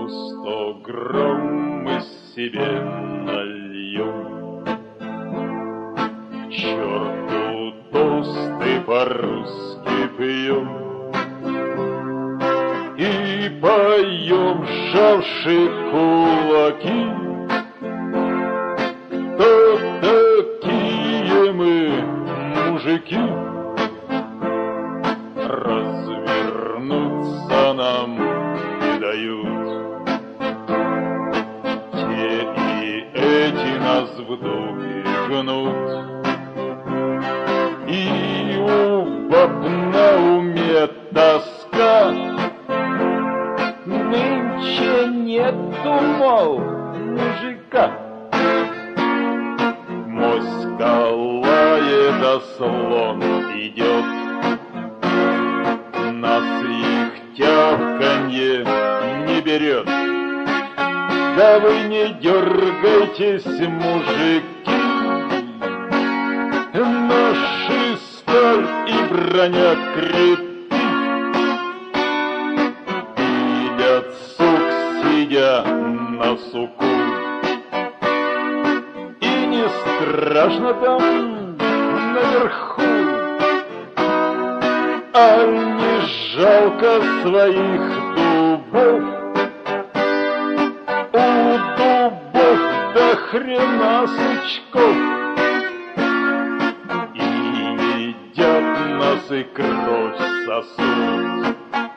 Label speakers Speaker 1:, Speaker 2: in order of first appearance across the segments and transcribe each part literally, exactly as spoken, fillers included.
Speaker 1: сто грамм мы себе нальем. К черту тосты по-русски пьем и поем, сжавши кулаки. Кто такие мы, мужики? Развернуться нам не дают. Те и эти нас в духе гнут. И у баб на уме тоска. Нынче нету, мол, мужика. Моська лает, а слон идет. Нас их тявканье не берет. Да вы не дергайтесь, мужики. Наши сталь и броня крепки. Пилят сук, сидя на суку. И не страшно там наверху. А не жалко своих дубов. У дубов до хрена сучков. И едят нас и кровь сосут.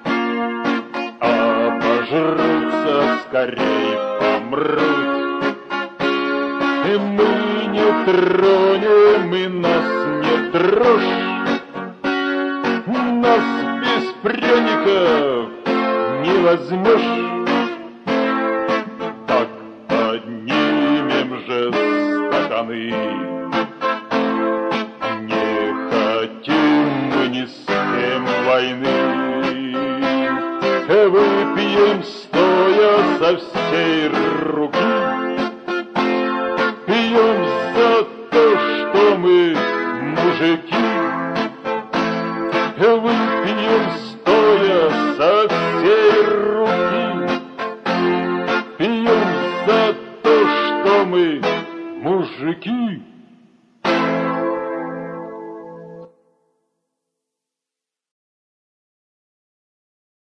Speaker 1: А пожрутся, скорей помрут. И мы не тронем, и нас не трожь. Нас без пряников не возьмешь. Так поднимем же стаканы. Не хотим мы ни с кем войны. Выпьем стоя со всей руки. Пьем за то, что мы мужики. Выпьем стоя со всей руки. Пьем за то, что мы мужики.